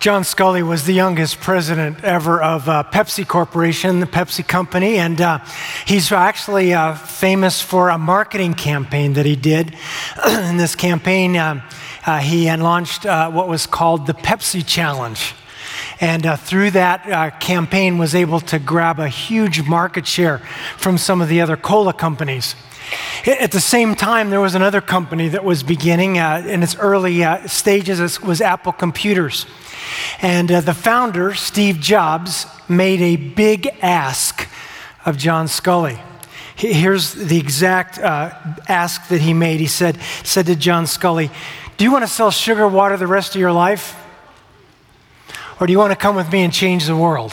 John Sculley was the youngest president ever of Pepsi Corporation, the Pepsi company, and he's actually famous for a marketing campaign that he did. In this campaign, he had launched what was called the Pepsi Challenge. And through that campaign was able to grab a huge market share from some of the other cola companies. At the same time, there was another company that was beginning in its early stages. It was Apple Computers. And the founder, Steve Jobs, made a big ask of John Sculley. Here's the exact ask that he made. He said to John Sculley, "Do you want to sell sugar water the rest of your life? Or do you want to come with me and change the world?"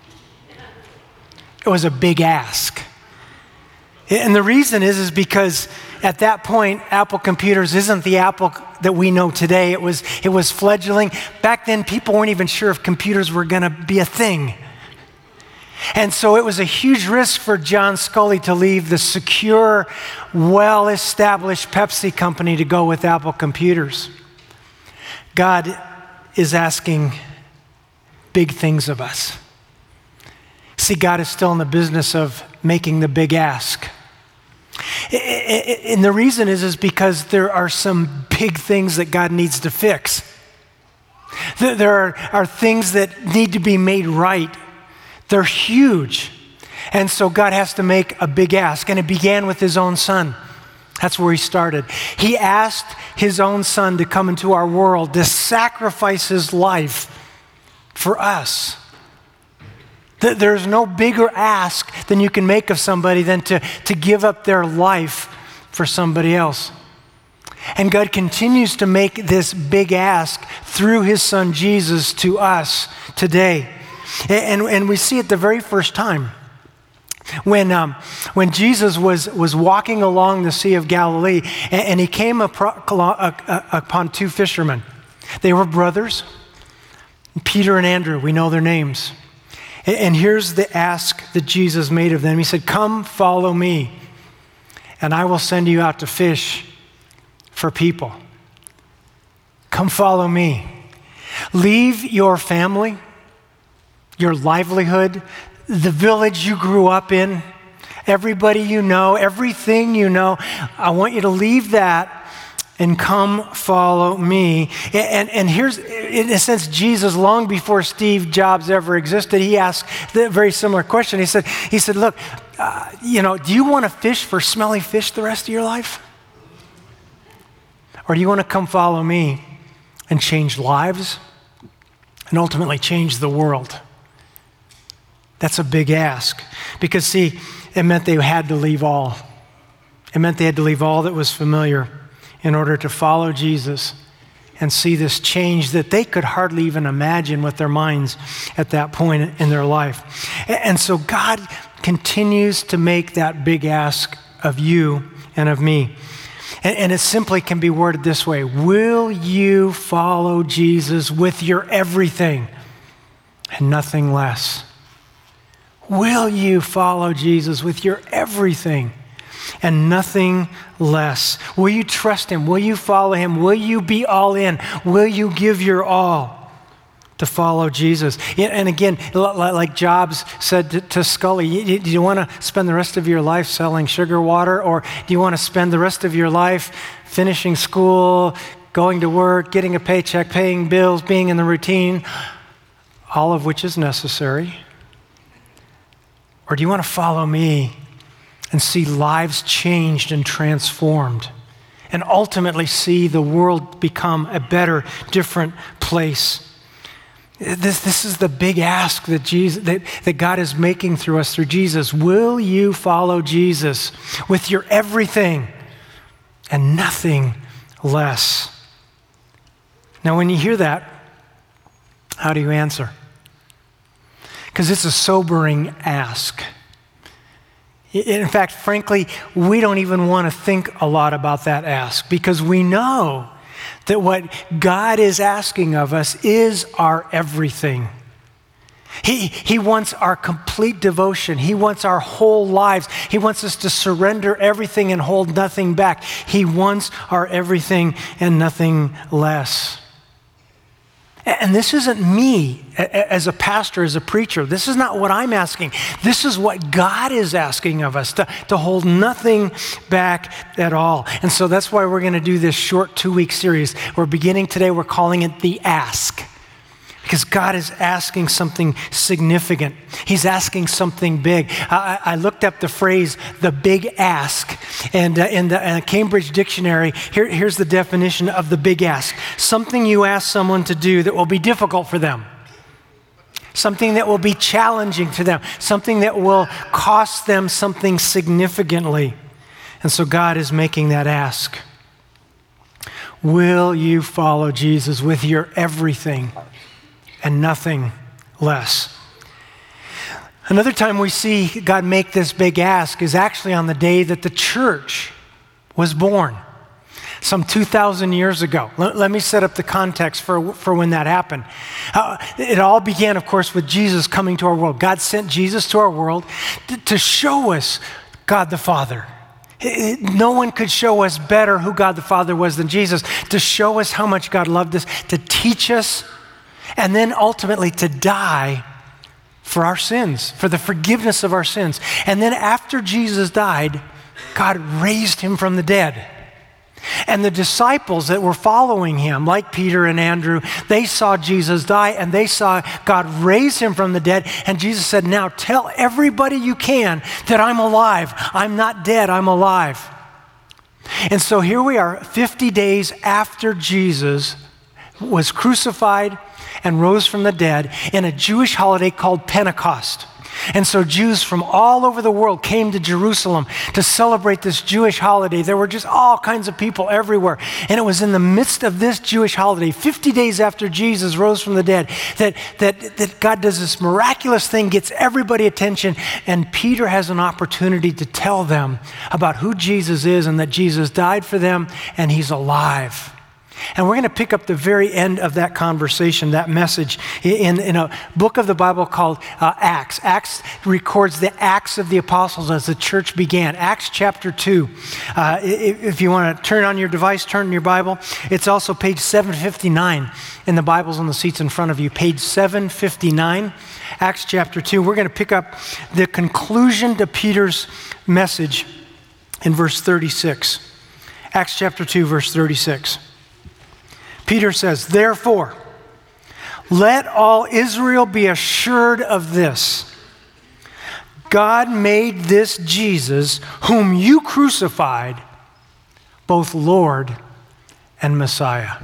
It was a big ask. And the reason is because at that point, Apple Computers isn't the Apple that we know today. It was fledgling. Back then, people weren't even sure if computers were going to be a thing. And so it was a huge risk for John Sculley to leave the secure, well-established Pepsi company to go with Apple Computers. God is asking big things of us. See, God is still in the business of making the big ask. And the reason is because there are some big things that God needs to fix. There are things that need to be made right. They're huge. And so God has to make a big ask. And it began with his own son. That's where he started. He asked his own son to come into our world, to sacrifice his life for us. There's no bigger ask than you can make of somebody than to give up their life for somebody else. And God continues to make this big ask through his son Jesus to us today. And we see it the very first time. When Jesus was walking along the Sea of Galilee, and he came upon two fishermen. They were brothers, Peter and Andrew. We know their names. And here's the ask that Jesus made of them. He said, "Come, follow me, and I will send you out to fish for people. Come follow me. Leave your family, your livelihood, the village you grew up in, everybody you know, everything you know. I want you to leave that and come follow me." And here's, in a sense, Jesus, long before Steve Jobs ever existed, he asked the very similar question. He said, "Look, do you want to fish for smelly fish the rest of your life? Or do you want to come follow me and change lives and ultimately change the world?" That's a big ask. Because, see, it meant they had to leave all. It meant they had to leave all that was familiar in order to follow Jesus and see this change that they could hardly even imagine with their minds at that point in their life. And so God continues to make that big ask of you and of me. And it simply can be worded this way: will you follow Jesus with your everything and nothing less? Will you follow Jesus with your everything and nothing less? Will you trust him? Will you follow him? Will you be all in? Will you give your all to follow Jesus? And again, like Jobs said to Sculley, do you want to spend the rest of your life selling sugar water, or do you want to spend the rest of your life finishing school, going to work, getting a paycheck, paying bills, being in the routine, all of which is necessary? Or do you want to follow me and see lives changed and transformed, and ultimately see the world become a better, different place? This is the big ask that God is making through us through Jesus. Will you follow Jesus with your everything and nothing less? Now, when you hear that, how do you answer? Because it's a sobering ask. In fact, frankly, we don't even want to think a lot about that ask, because we know that what God is asking of us is our everything. He wants our complete devotion. He wants our whole lives. He wants us to surrender everything and hold nothing back. He wants our everything and nothing less. And this isn't me as a pastor, as a preacher. This is not what I'm asking. This is what God is asking of us, to hold nothing back at all. And so that's why we're going to do this short 2-week series. We're beginning today, we're calling it The Ask. Because God is asking something significant. He's asking something big. I looked up the phrase, the big ask. And in the Cambridge Dictionary, here's the definition of the big ask. Something you ask someone to do that will be difficult for them. Something that will be challenging to them. Something that will cost them something significantly. And so God is making that ask. Will you follow Jesus with your everything and nothing less? Another time we see God make this big ask is actually on the day that the church was born, some 2,000 years ago. Let me set up the context for when that happened. It all began, of course, with Jesus coming to our world. God sent Jesus to our world to show us God the Father. No one could show us better who God the Father was than Jesus, to show us how much God loved us, to teach us, and then ultimately to die for our sins, for the forgiveness of our sins. And then after Jesus died, God raised him from the dead. And the disciples that were following him, like Peter and Andrew, they saw Jesus die and they saw God raise him from the dead. And Jesus said, now tell everybody you can that I'm alive. I'm not dead, I'm alive. And so here we are, 50 days after Jesus was crucified and rose from the dead in a Jewish holiday called Pentecost. And so Jews from all over the world came to Jerusalem to celebrate this Jewish holiday. There were just all kinds of people everywhere. And it was in the midst of this Jewish holiday, 50 days after Jesus rose from the dead, that God does this miraculous thing, gets everybody attention, and Peter has an opportunity to tell them about who Jesus is and that Jesus died for them and he's alive. And we're going to pick up the very end of that conversation, that message, in a book of the Bible called Acts. Acts records the Acts of the Apostles as the church began. Acts chapter 2. If you want to turn on your device, turn in your Bible. It's also page 759 in the Bibles on the seats in front of you. Page 759, Acts chapter 2. We're going to pick up the conclusion to Peter's message in verse 36. Acts chapter 2, verse 36. Peter says, therefore, let all Israel be assured of this. God made this Jesus, whom you crucified, both Lord and Messiah.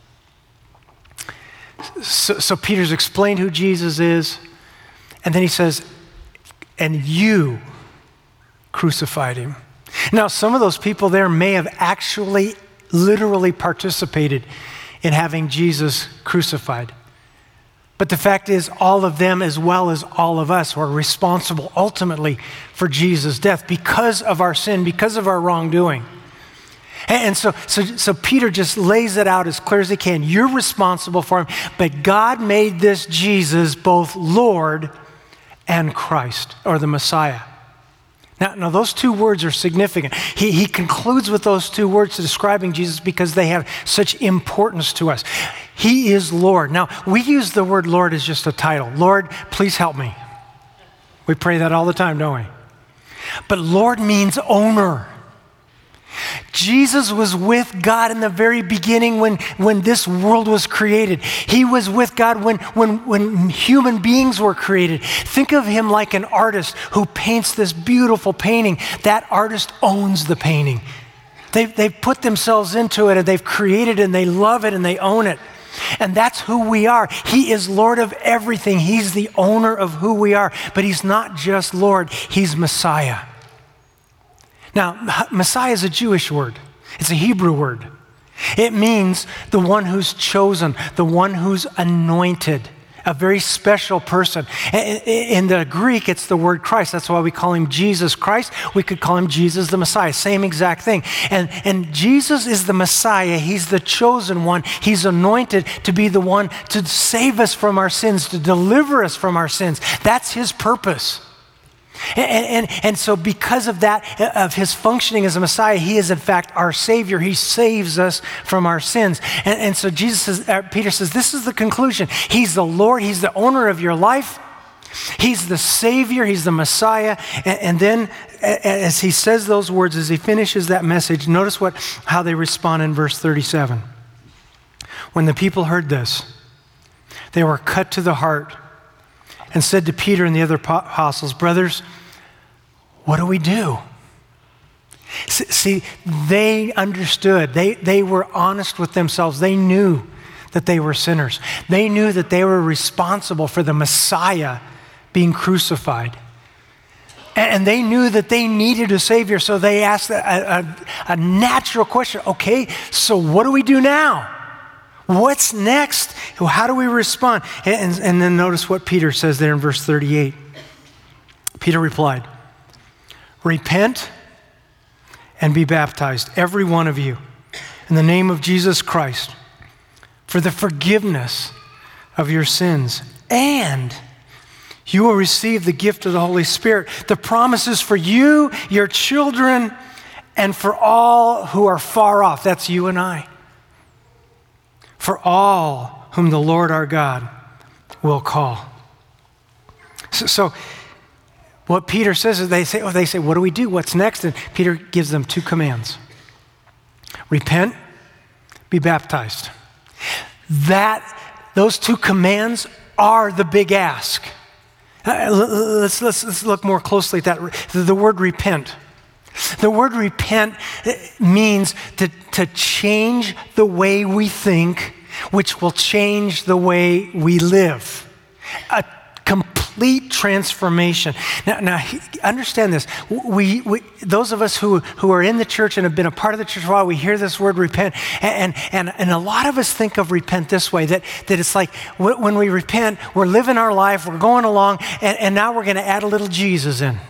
So Peter's explained who Jesus is, and then he says, and you crucified him. Now, some of those people there may have actually literally participated in having Jesus crucified. But the fact is, all of them, as well as all of us, were responsible ultimately for Jesus' death because of our sin, because of our wrongdoing. And so Peter just lays it out as clear as he can. You're responsible for him, but God made this Jesus both Lord and Christ, or the Messiah. Now, those two words are significant. He concludes with those two words describing Jesus because they have such importance to us. He is Lord. Now, we use the word Lord as just a title. Lord, please help me. We pray that all the time, don't we? But Lord means owner. Jesus was with God in the very beginning when this world was created. He was with God when human beings were created. Think of him like an artist who paints this beautiful painting. That artist owns the painting. They've put themselves into it and they've created it and they love it and they own it. And that's who we are. He is Lord of everything. He's the owner of who we are. But he's not just Lord, he's Messiah. Now, Messiah is a Jewish word. It's a Hebrew word. It means the one who's chosen, the one who's anointed, a very special person. In the Greek, it's the word Christ. That's why we call him Jesus Christ. We could call him Jesus the Messiah. Same exact thing. And Jesus is the Messiah. He's the chosen one. He's anointed to be the one to save us from our sins, to deliver us from our sins. That's his purpose. And so because of that, of his functioning as a Messiah, he is in fact our Savior. He saves us from our sins. And so Peter says, this is the conclusion. He's the Lord. He's the owner of your life. He's the Savior. He's the Messiah. And then as he says those words, as he finishes that message, notice how they respond in verse 37. When the people heard this, they were cut to the heart and said to Peter and the other apostles, brothers, what do we do? See, they understood. They were honest with themselves. They knew that they were sinners. They knew that they were responsible for the Messiah being crucified. And they knew that they needed a Savior, so they asked a natural question. Okay, so what do we do now? What's next? How do we respond? And then notice what Peter says there in verse 38. Peter replied, repent and be baptized, every one of you, in the name of Jesus Christ, for the forgiveness of your sins, and you will receive the gift of the Holy Spirit. The promises for you, your children, and for all who are far off. That's you and I. For all whom the Lord our God will call. So what Peter says is they say, what do we do? What's next? And Peter gives them two commands. Repent, be baptized. Those two commands are the big ask. Let's look more closely at that. The word repent. The word repent means to change the way we think, which will change the way we live. A complete transformation. Now understand this. We those of us who are in the church and have been a part of the church for a while, we hear this word repent, and a lot of us think of repent this way, that it's like when we repent, we're living our life, we're going along, and now we're going to add a little Jesus in.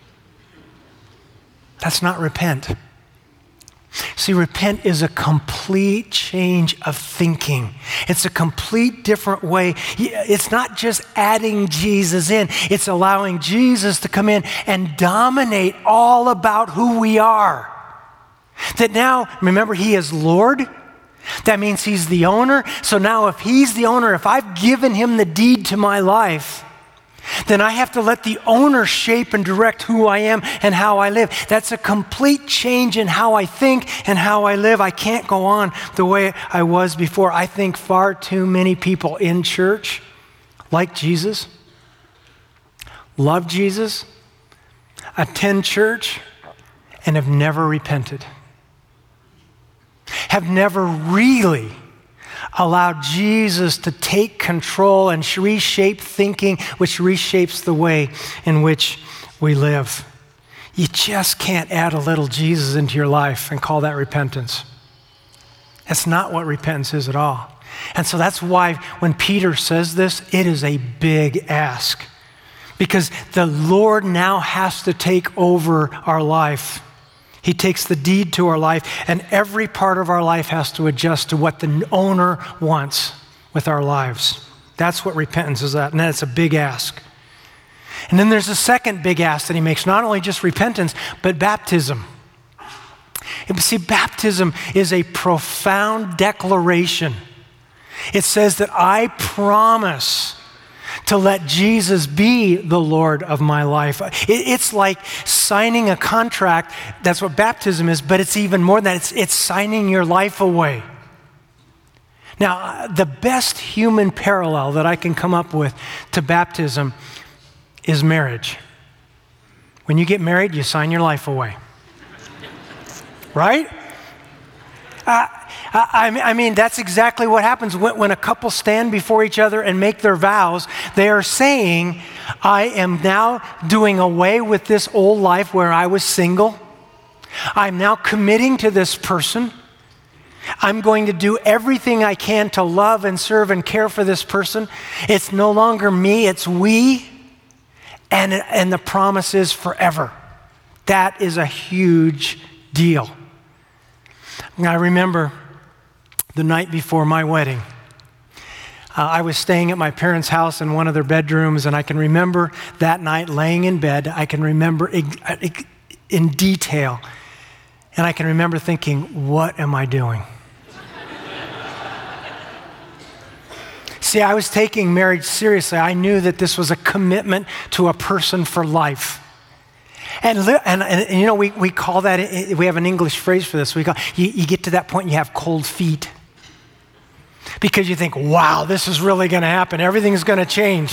That's not repent. See, repent is a complete change of thinking. It's a complete different way. It's not just adding Jesus in. It's allowing Jesus to come in and dominate all about who we are. That now, remember, he is Lord. That means he's the owner. So now if he's the owner, if I've given him the deed to my life, then I have to let the owner shape and direct who I am and how I live. That's a complete change in how I think and how I live. I can't go on the way I was before. I think far too many people in church like Jesus, love Jesus, attend church, and have never repented. Have never really allowed Jesus to take control and reshape thinking, which reshapes the way in which we live. You just can't add a little Jesus into your life and call that repentance. That's not what repentance is at all. And so that's why when Peter says this, it is a big ask. Because the Lord now has to take over our life. He takes the deed to our life, and every part of our life has to adjust to what the owner wants with our lives. That's what repentance is at, and that's a big ask. And then there's a second big ask that he makes, not only just repentance, but baptism. And see, baptism is a profound declaration. It says that I promise to let Jesus be the Lord of my life. It's like signing a contract. That's what baptism is, but it's even more than that. It's signing your life away. Now, the best human parallel that I can come up with to baptism is marriage. When you get married, you sign your life away. Right? I mean, that's exactly what happens when a couple stand before each other and make their vows. They are saying, I am now doing away with this old life where I was single. I'm now committing to this person. I'm going to do everything I can to love and serve and care for this person. It's no longer me, it's we. And the promise is forever. That is a huge deal. I remember the night before my wedding, I was staying at my parents' house in one of their bedrooms, and I can remember that night laying in bed. I can remember in detail, and I can remember thinking, what am I doing? See, I was taking marriage seriously. I knew that this was a commitment to a person for life. And you know, we call that, we have an English phrase for this. We call, you get to that point and you have cold feet. Because you think, wow, this is really going to happen. Everything's going to change.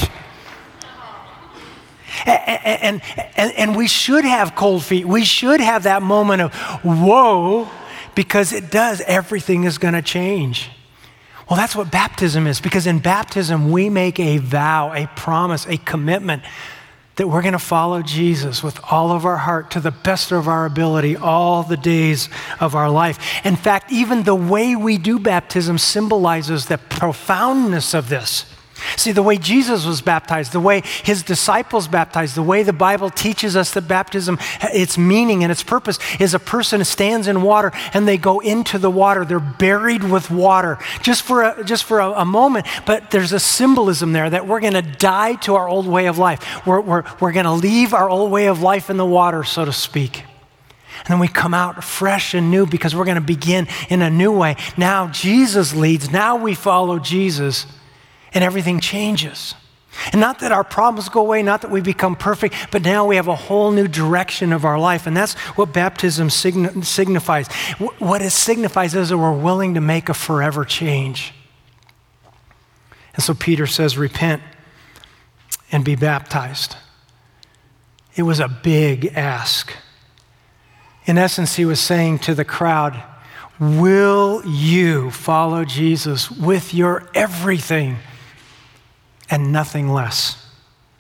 And we should have cold feet. We should have that moment of, whoa, because it does. Everything is going to change. Well, that's what baptism is, because in baptism, we make a vow, a promise, a commitment that we're going to follow Jesus with all of our heart to the best of our ability all the days of our life. In fact, even the way we do baptism symbolizes the profoundness of this. See, the way Jesus was baptized, the way his disciples baptized, the way the Bible teaches us that baptism, its meaning and its purpose is a person stands in water and they go into the water. They're buried with water just for a moment, but there's a symbolism there that we're going to die to our old way of life. We're going to leave our old way of life in the water, so to speak. And then we come out fresh and new because we're going to begin in a new way. Now Jesus leads. Now we follow Jesus. And everything changes. And not that our problems go away, not that we become perfect, but now we have a whole new direction of our life. And that's what baptism signifies. What it signifies is that we're willing to make a forever change. And so Peter says, repent and be baptized. It was a big ask. In essence, he was saying to the crowd, will you follow Jesus with your everything? And nothing less.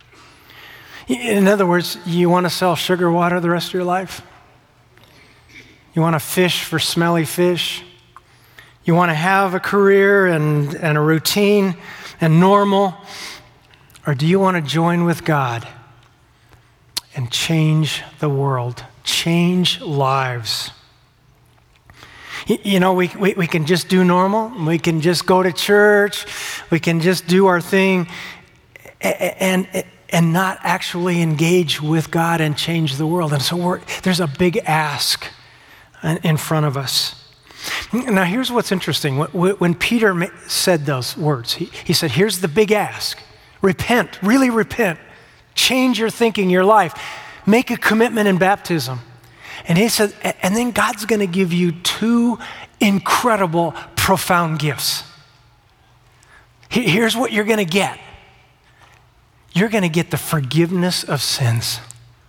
In other words, you want to sell sugar water the rest of your life? You want to fish for smelly fish? You want to have a career and a routine and normal? Or do you want to join with God and change the world, change lives? You know, we can just do normal. We can just go to church. We can just do our thing and not actually engage with God and change the world. And so there's a big ask in front of us. Now, here's what's interesting. When Peter said those words, he said, here's the big ask. Repent, really repent. Change your thinking, your life. Make a commitment in baptism. And he said, and then God's going to give you two incredible, profound gifts. Here's what you're going to get. You're going to get the forgiveness of sins.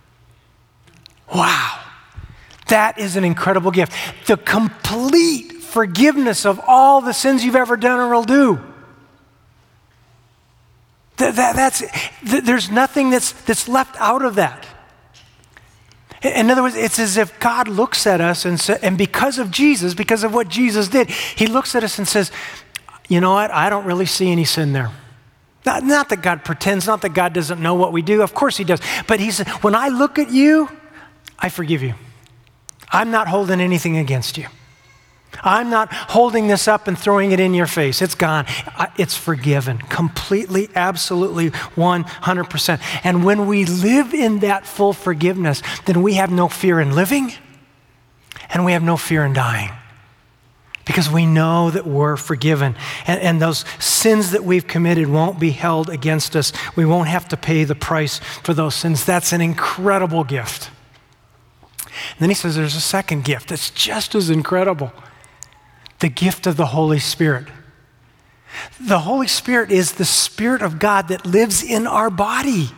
Wow. That is an incredible gift. The complete forgiveness of all the sins you've ever done or will do. There's nothing that's left out of that. In other words, it's as if God looks at us and because of Jesus, because of what Jesus did, he looks at us and says, you know what, I don't really see any sin there. Not that God pretends, not that God doesn't know what we do. Of course he does. But he said, when I look at you, I forgive you. I'm not holding anything against you. I'm not holding this up and throwing it in your face. It's gone. It's forgiven. Completely, absolutely, 100%. And when we live in that full forgiveness, then we have no fear in living and we have no fear in dying. Because we know that we're forgiven. And those sins that we've committed won't be held against us. We won't have to pay the price for those sins. That's an incredible gift. And then he says there's a second gift that's just as incredible. The gift of the Holy Spirit. The Holy Spirit is the Spirit of God that lives in our body.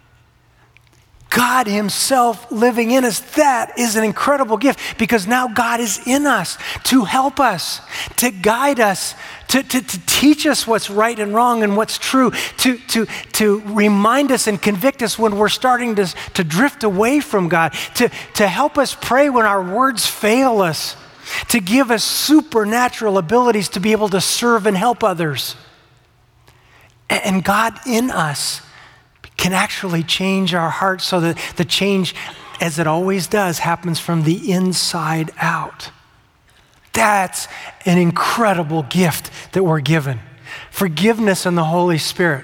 God himself living in us. That is an incredible gift because now God is in us to help us, to guide us, to teach us what's right and wrong and what's true, to remind us and convict us when we're starting to drift away from God, to help us pray when our words fail us, to give us supernatural abilities to be able to serve and help others. And God in us can actually change our hearts so that the change, as it always does, happens from the inside out. That's an incredible gift that we're given. forgiveness and the Holy Spirit.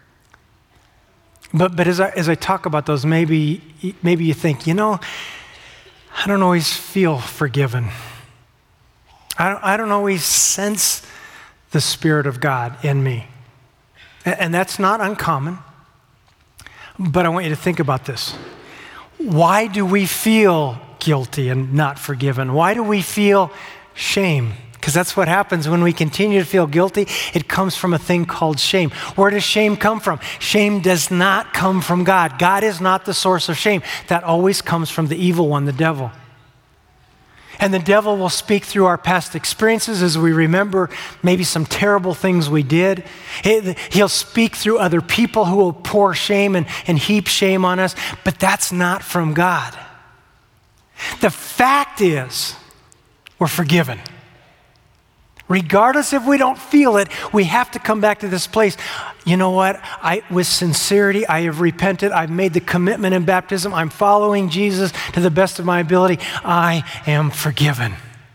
But as I talk about those, maybe you think, I don't always feel forgiven. I don't always sense the Spirit of God in me. And that's not uncommon. But I want you to think about this. Why do we feel guilty and not forgiven? Why do we feel shame? Because that's what happens when we continue to feel guilty. It comes from a thing called shame. Where does shame come from? Shame does not come from God. God is not the source of shame. That always comes from the evil one, the devil. And the devil will speak through our past experiences as we remember maybe some terrible things we did. He'll speak through other people who will pour shame and heap shame on us, but that's not from God. The fact is, we're forgiven. Regardless if we don't feel it, we have to come back to this place. You know what? With sincerity, I have repented. I've made the commitment in baptism. I'm following Jesus to the best of my ability. I am forgiven.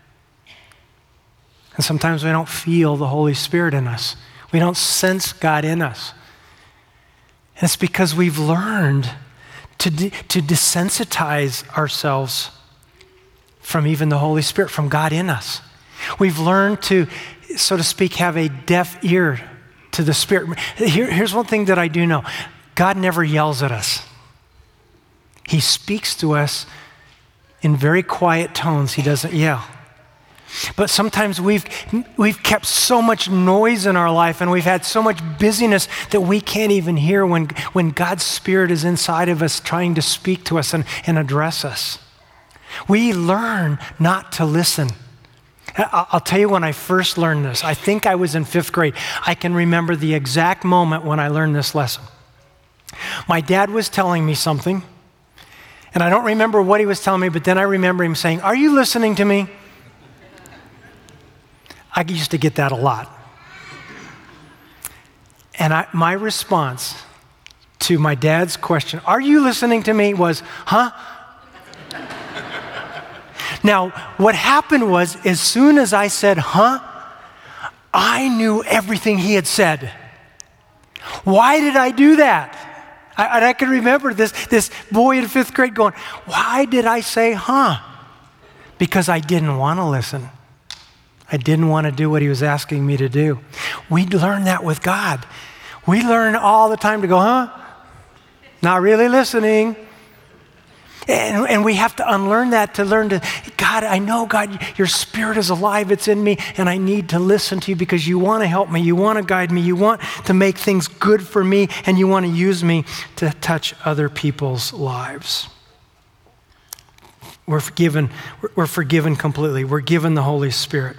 And sometimes we don't feel the Holy Spirit in us. We don't sense God in us. And it's because we've learned to desensitize ourselves from even the Holy Spirit, from God in us. We've learned to, so to speak, have a deaf ear to the Spirit. Here's one thing that I do know. God never yells at us. He speaks to us in very quiet tones. He doesn't yell. But sometimes we've kept so much noise in our life and we've had so much busyness that we can't even hear when God's Spirit is inside of us trying to speak to us and address us. We learn not to listen. I'll tell you when I first learned this. I think I was in 5th grade. I can remember the exact moment when I learned this lesson. My dad was telling me something, and I don't remember what he was telling me, but then I remember him saying, "Are you listening to me?" I used to get that a lot. And my response to my dad's question, "Are you listening to me?" was, "Huh?" Now, what happened was, as soon as I said, "Huh?" I knew everything he had said. Why did I do that? I can remember this boy in 5th grade going, "Why did I say, huh?" Because I didn't want to listen. I didn't want to do what he was asking me to do. We learn that with God. We learn all the time to go, "Huh?" Not really listening. And we have to unlearn that to learn to, "God, I know, God, your Spirit is alive, it's in me, and I need to listen to you because you want to help me, you want to guide me, you want to make things good for me, and you want to use me to touch other people's lives." We're forgiven completely. We're given the Holy Spirit.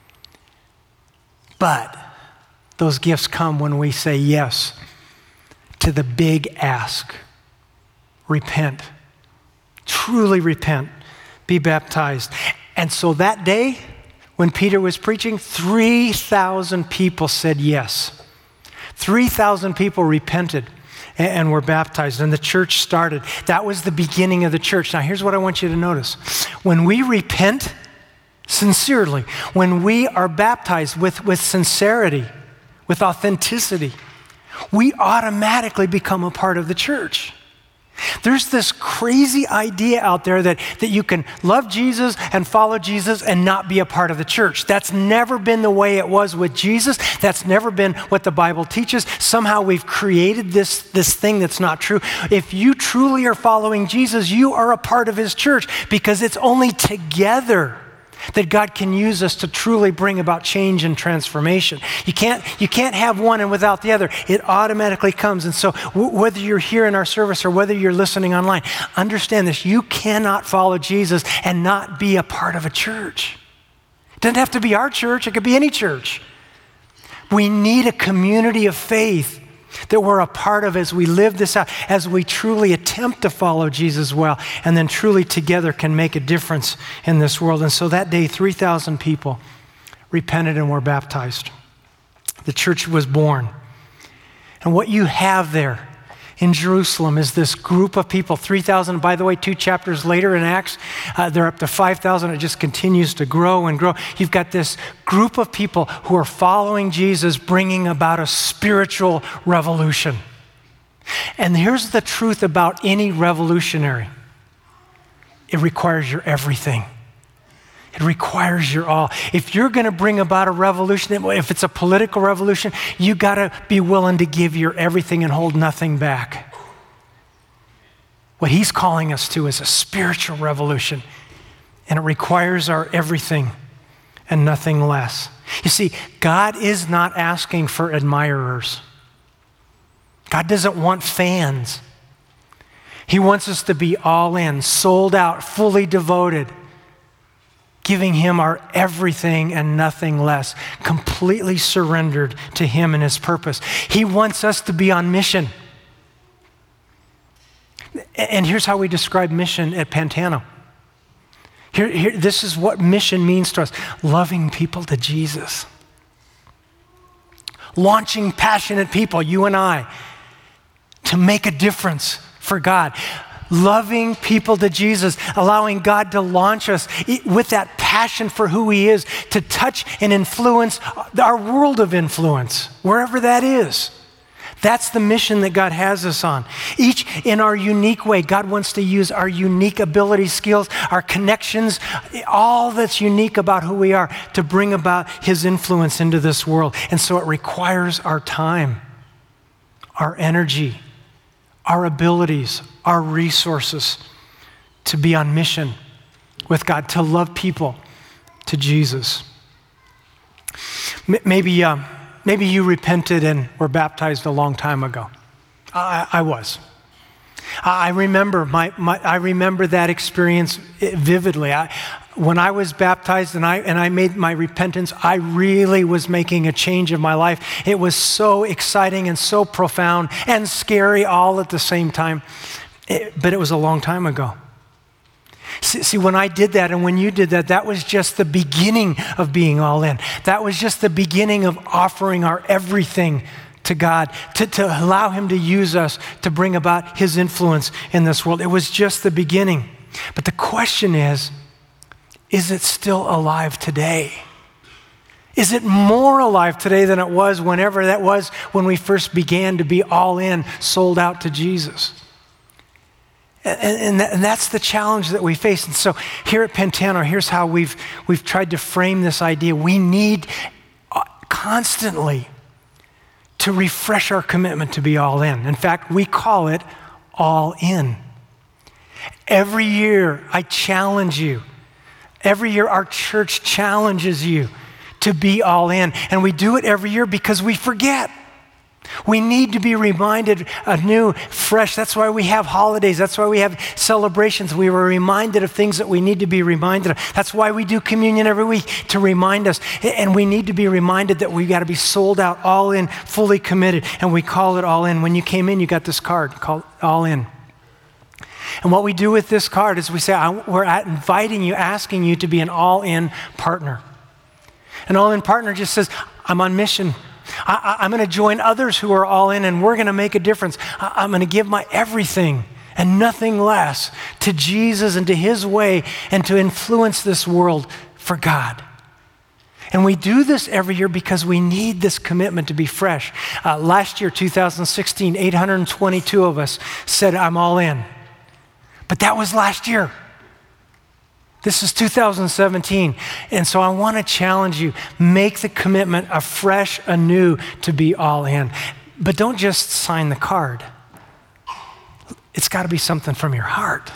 But those gifts come when we say yes to the big ask. Repent. Truly repent, be baptized. And so that day, when Peter was preaching, 3,000 people said yes. 3,000 people repented and were baptized, and the church started. That was the beginning of the church. Now, here's what I want you to notice. When we repent sincerely, when we are baptized with sincerity, with authenticity, we automatically become a part of the church. There's this crazy idea out there that you can love Jesus and follow Jesus and not be a part of the church. That's never been the way it was with Jesus. That's never been what the Bible teaches. Somehow we've created this thing that's not true. If you truly are following Jesus, you are a part of his church because it's only together that God can use us to truly bring about change and transformation. You can't have one and without the other. It automatically comes. And so whether you're here in our service or whether you're listening online, understand this. You cannot follow Jesus and not be a part of a church. It doesn't have to be our church. It could be any church. We need a community of faith that we're a part of as we live this out, as we truly attempt to follow Jesus well, and then truly together can make a difference in this world. And so that day, 3,000 people repented and were baptized. The church was born. And what you have there in Jerusalem is this group of people, 3,000. By the way, 2 chapters later in Acts, they're up to 5,000. It just continues to grow and grow. You've got this group of people who are following Jesus, bringing about a spiritual revolution. And here's the truth about any revolutionary. It requires your everything. It requires your all. If you're going to bring about a revolution, if it's a political revolution, you got to be willing to give your everything and hold nothing back. What he's calling us to is a spiritual revolution, and it requires our everything and nothing less. You see, God is not asking for admirers. God doesn't want fans. He wants us to be all in, sold out, fully devoted, giving him our everything and nothing less, completely surrendered to him and his purpose. He wants us to be on mission. And here's how we describe mission at Pantano. This is what mission means to us: loving people to Jesus. Launching passionate people, you and I, to make a difference for God. Loving people to Jesus, allowing God to launch us with that passion for who he is, to touch and influence our world of influence, wherever that is. That's the mission that God has us on. Each in our unique way. God wants to use our unique abilities, skills, our connections, all that's unique about who we are to bring about his influence into this world. And so it requires our time, our energy, our abilities, our resources to be on mission with God, to love people to Jesus. Maybe you repented and were baptized a long time ago. I was. I remember I remember that experience vividly. When I was baptized and I made my repentance, I really was making a change in my life. It was so exciting and so profound and scary all at the same time. But it was a long time ago. See, when I did that and when you did that, that was just the beginning of being all in. That was just the beginning of offering our everything to God, to allow him to use us to bring about his influence in this world. It was just the beginning. But the question is it still alive today? Is it more alive today than it was whenever that was when we first began to be all in, sold out to Jesus? And that's the challenge that we face. And so here at Pantano, here's how we've tried to frame this idea. We need constantly to refresh our commitment to be all in. In fact, we call it all in. Every year, I challenge you. Every year, our church challenges you to be all in. And we do it every year because we forget. We need to be reminded anew, fresh. That's why we have holidays. That's why we have celebrations. We were reminded of things that we need to be reminded of. That's why we do communion every week, to remind us. And we need to be reminded that we've got to be sold out, all in, fully committed. And we call it all in. When you came in, you got this card called all in. And what we do with this card is we say, we're inviting you, asking you to be an all-in partner. An all-in partner just says, I'm on mission. I'm going to join others who are all in, and we're going to make a difference. I'm going to give my everything and nothing less to Jesus and to his way and to influence this world for God. And we do this every year because we need this commitment to be fresh. Last year, 2016, 822 of us said, I'm all in. But that was last year. This is 2017. And so I want to challenge you, make the commitment afresh, anew, to be all in. But don't just sign the card. It's got to be something from your heart.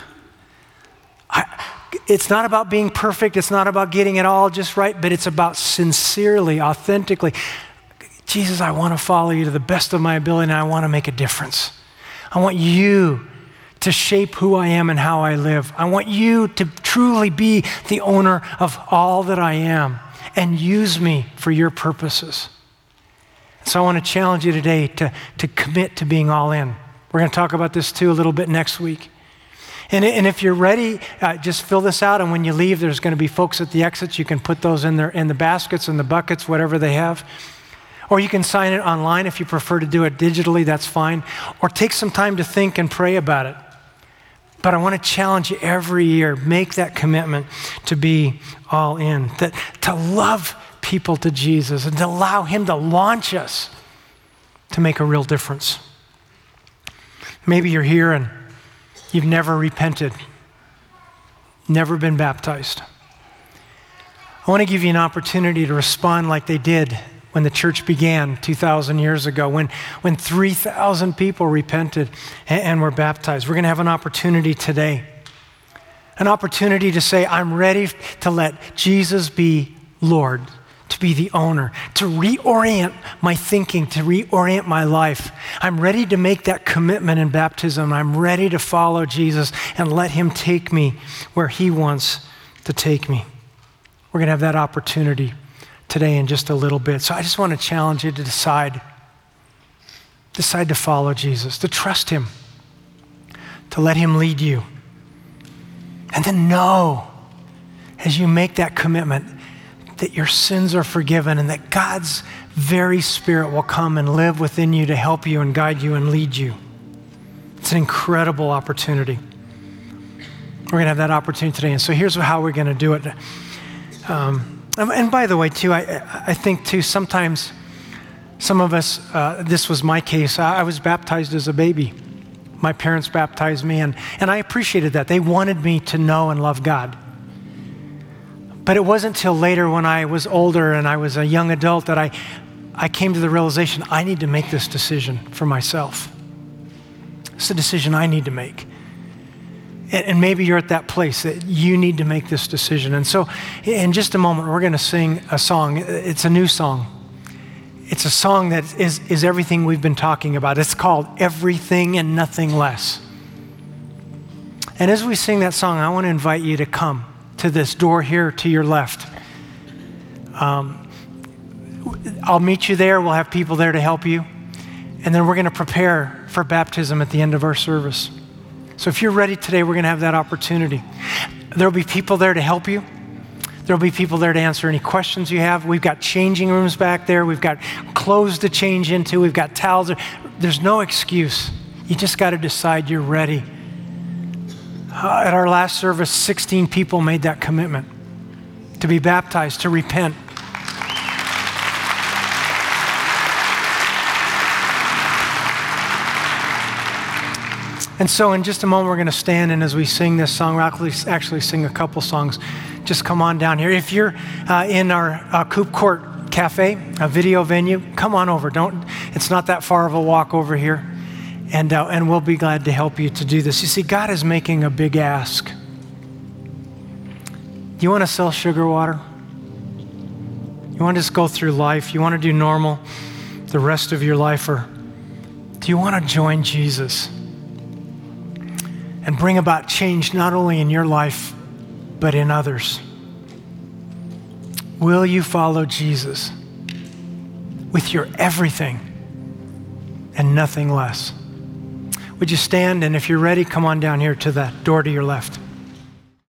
It's not about being perfect. It's not about getting it all just right, but it's about sincerely, authentically, Jesus, I want to follow you to the best of my ability, and I want to make a difference. I want you to shape who I am and how I live. I want you to truly be the owner of all that I am and use me for your purposes. So I want to challenge you today to commit to being all in. We're going to talk about this too a little bit next week. And if you're ready, just fill this out, and when you leave, there's going to be folks at the exits. You can put those in the baskets and the buckets, whatever they have. Or you can sign it online if you prefer to do it digitally, that's fine. Or take some time to think and pray about it. But I want to challenge you every year, make that commitment to be all in, to love people to Jesus and to allow him to launch us to make a real difference. Maybe you're here and you've never repented, never been baptized. I want to give you an opportunity to respond like they did when the church began 2,000 years ago, when 3,000 people repented and were baptized. We're going to have an opportunity today, an opportunity to say, I'm ready to let Jesus be Lord, to be the owner, to reorient my thinking, to reorient my life. I'm ready to make that commitment in baptism. I'm ready to follow Jesus and let him take me where he wants to take me. We're going to have that opportunity today in just a little bit. So I just want to challenge you to decide to follow Jesus, to trust him, to let him lead you. And then know, as you make that commitment, that your sins are forgiven and that God's very Spirit will come and live within you to help you and guide you and lead you. It's an incredible opportunity. We're going to have that opportunity today. And so here's how we're going to do it. And by the way, too, I think, too, sometimes some of us, this was my case, I was baptized as a baby. My parents baptized me, and I appreciated that. They wanted me to know and love God. But it wasn't until later when I was older and I was a young adult that I came to the realization I need to make this decision for myself. It's a decision I need to make. And maybe you're at that place that you need to make this decision. And so in just a moment, we're going to sing a song. It's a new song. It's a song that is everything we've been talking about. It's called Everything and Nothing Less. And as we sing that song, I want to invite you to come to this door here to your left. I'll meet you there. We'll have people there to help you. And then we're going to prepare for baptism at the end of our service. So if you're ready today, we're going to have that opportunity. There'll be people there to help you. There'll be people there to answer any questions you have. We've got changing rooms back there. We've got clothes to change into. We've got towels. There's no excuse. You just got to decide you're ready. At our last service, 16 people made that commitment to be baptized, to repent. And so in just a moment, we're going to stand, and as we sing this song, we'll actually sing a couple songs. Just come on down here. If you're in our Coop Court Cafe, a video venue, come on over. It's not that far of a walk over here, and we'll be glad to help you to do this. You see, God is making a big ask. Do you want to sell sugar water? You want to just go through life? You want to do normal the rest of your life? Or do you want to join Jesus and bring about change not only in your life, but in others? Will you follow Jesus with your everything and nothing less? Would you stand? And if you're ready, come on down here to the door to your left.